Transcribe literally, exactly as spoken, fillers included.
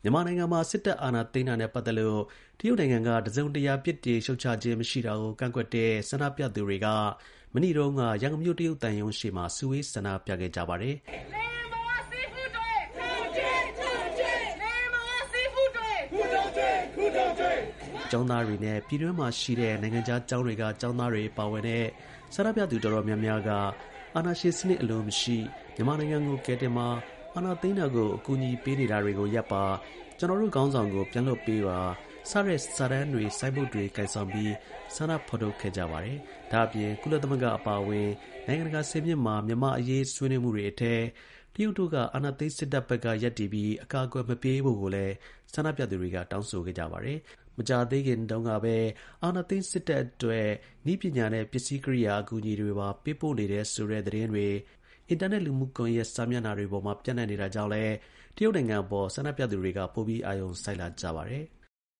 မြန်မာနိုင်ငံမှာ စစ်တပ်အာဏာသိမ်းတာနဲ့ပတ်သက်လို့ တရုတ်နိုင်ငံက တစ်စုံတစ်ရာ ပြစ်တင်ရှုတ်ချခြင်းမရှိတာကို ကန့်ကွက်တဲ့ ဆန္ဒပြသူတွေက မနေ့တုန်းက ရန်ကုန်မြို့ တရုတ်သံရုံးရှေ့မှာ စုဝေး ဆန္ဒပြခဲ့ကြပါတယ်။ ကျောင်းသားတွေနဲ့ ပြည်တွင်းမှာရှိတဲ့ နိုင်ငံခြားကျောင်းတွေက ကျောင်းသားတွေပါဝင်တဲ့ ဆန္ဒပြသူတော်တော်များများက အာဏာရှင်စနစ်အလိုမရှိ၊ မြန်မာနိုင်ငံကို ကယ်တင်ပါ၊ အာဏာသိမ်းတာကို အကူအညီပေးနေတာတွေကို ရပ်ပါ၊ ကျွန်တော်တို့ ခေါင်းဆောင်ကို ပြန်လွှတ်ပေးပါ စတဲ့ စာတန်းတွေ ဆိုင်းဘုတ်တွေကိုင်ဆောင်ပြီး ဆန္ဒဖော်ထုတ်ခဲ့ကြပါတယ်။ ဒါ့အပြင် ကုလသမဂ္ဂအပါအဝင် နိုင်ငံတကာ စင်မြင့်မှာ မြန်မာ့အရေး ဆွေးနွေးမှုတွေအထဲ တရုတ်တို့က အာဏာသိမ်းစစ်တပ်ဘက်က ရပ်တည်ပြီး အကာအကွယ်မပေးဖို့ကိုလည်း ဆန္ဒပြသူတွေက တောင်းဆိုခဲ့ကြပါတယ်။ မကြာသေးခင်တုန်းကပဲ အာဏာသိမ်းစစ်တပ်အတွက် နည်းပညာနဲ့ ပစ္စည်းကိရိယာ အကူအညီတွေပါ ပေးပို့နေတယ်ဆိုတဲ့ သတင်းတွေ အင်တာနက် လူမှုကွန်ရက် စာမျက်နှာတွေပေါ်မှာ ပျံ့နှံ့နေတာကြောင့်လည်း တရုတ်နိုင်ငံအပေါ် ဆန္ဒပြသူတွေက ပိုပြီး အာရုံစိုက်လာကြပါတယ်။